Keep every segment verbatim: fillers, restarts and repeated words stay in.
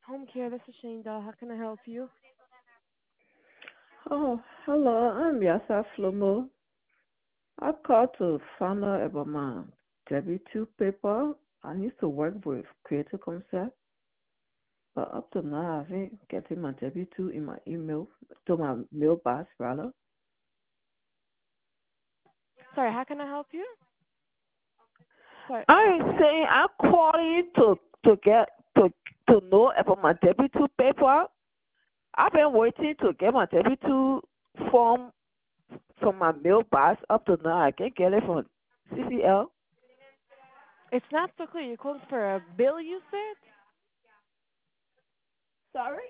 Home care, this is Shanda. How can I help you? Oh, hello, I'm Yasa Flomo. I called to find out about my W two paper. I need to work with Creative Concept, but up to now I haven't getting my W two in my email, to my mailbox rather. Sorry, how can I help you? Sorry. I'm saying I'm calling to to get to to know about my W two paper. I've been waiting to get my W two form from my mailbox. Up to now I can't get it from C C L. It's not so clear. You're calling for a bill, you said? Sorry?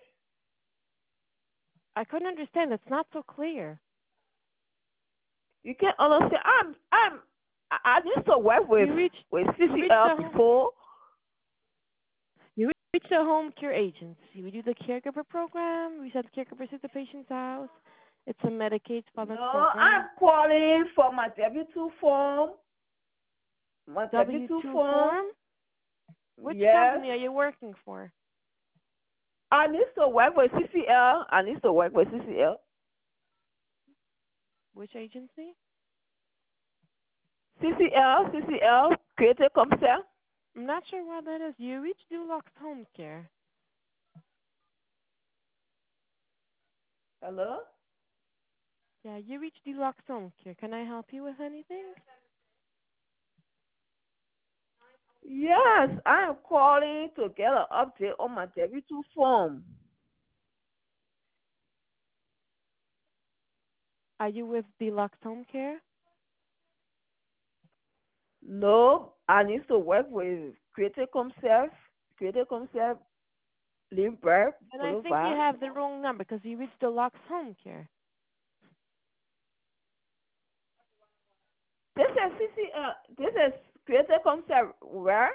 I couldn't understand. It's not so clear. You can understand. I'm I'm I I used to work with You reached with you reached C C L a home before. you reached a home care agency. We do the caregiver program. We send caregivers to the patient's house. It's a Medicaid funded No, I'm program. calling for my W two form. My W W two two form. form? Which Yes. company are you working for? I need to work with C C L. I need to work with C C L. Which agency? C C L, C C L, Creative Concept. I'm not sure what that is. You reached Dulux Home Care. Hello? Yeah, you reached Deluxe Home Care. Can I help you with anything? Yes, I am calling to get an update on my W two form. Are you with Deluxe Home Care? No, I need to work with Creative Concept. Creative Concept, Lindbergh Then I think you Boulevard. have the wrong number because you reached Deluxe Home Care. This is C C, uh, this is Creative Concept where?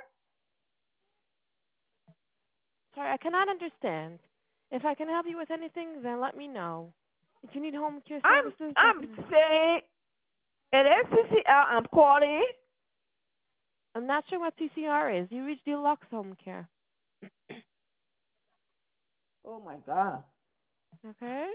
Sorry, I cannot understand. If I can help you with anything, then let me know. If you need home care I'm services, I I'm can. saying it is C C L I'm calling. I'm not sure what T C R is. You reached Deluxe Home Care. Oh my God. Okay?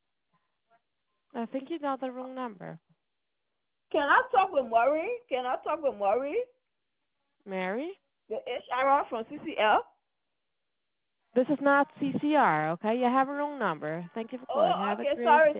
I think you got the wrong number. Can I talk with Maury? Can I talk with Maury? Mary? The H R from C C L? This is not C C R, okay? You have a wrong number. Thank you for calling. Oh, Have a okay, great sorry,